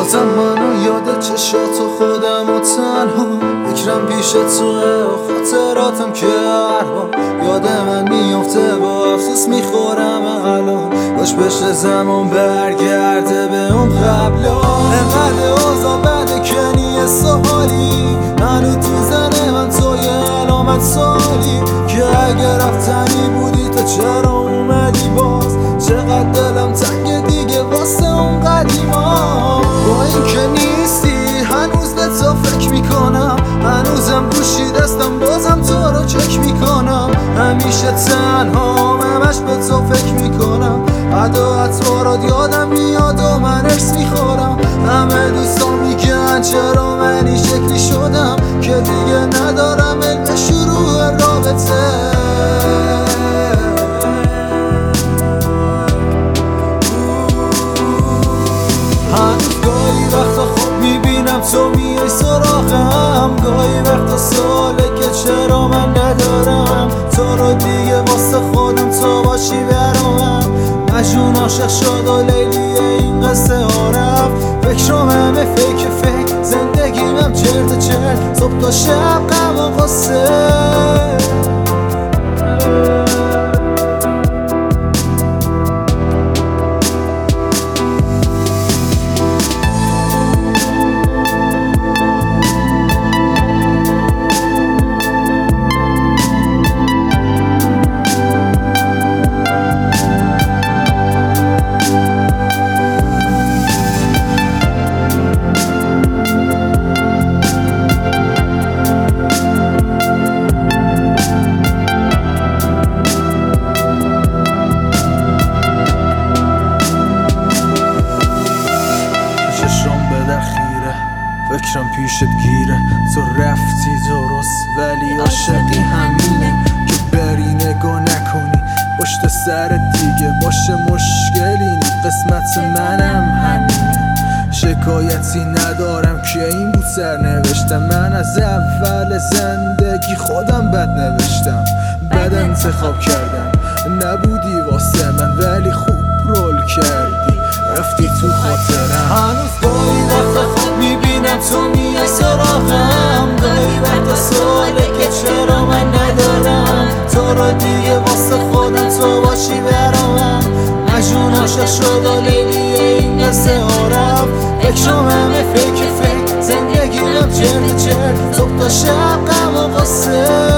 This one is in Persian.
بازم منو یاد چشات و خودم و تنها فکرم پیش توه و خاطراتم که هر یاد من میافته با افسوس میخورم الان باش بشه زمان برگرده به اون قبلا انقدر اوضاع بده که نیست و حالی هنو تو زنه من توی علامت سالی که اگر رفتنی بودی تو چرا اومدی باز چقدر دلم تنگ دیگه واسه اون قدیما با این که نیستی هنوز به تو فکر میکنم هنوزم گوشی دستم بازم تو رو چک میکنم همیشه تنها همش به تو فکر میکنم ادا اطوارات یادم میاد و من ارس میخورم همه دوستان میگن چرا من این شکلی شدم که دیگه ندارم علم شروع رابطه هنوز گاهی وقتا خوب میبینم تو میای سراغم گاهی وقتا سواله که چرا من ندارم تو رو دیگه واسه خودم تو باشی برامم مجنون عاشق شد و لیلی این قصه ها رفت فکرم همه فیک زندگیم هم چرت صبح تا شب غم و غصه فکرم پیشت گیره تو رفتی درست ولی عاشقی همینه که بری نگاه نکنی پشت سرت دیگه باشه مشکلی نی قسمت منم همینه شکایتی ندارم که این بود سرنوشتم من از اول زندگی خودم بد نوشتم بد انتخاب کردم نبودی واسه من ولی خوب رول کردی رفتی تو خاطرم هنوز گاهی وقتا خوب میبینم تو میای سراغم گاهی وقتا سواله که چرا من ندارم تو رو دیگه واسه خودم تو باشی برامم مجنون عاشق شد و لیلی این قصه ها رفت فکرم همه فیک زندگیم هم چرت صبح تا شب غم و غصه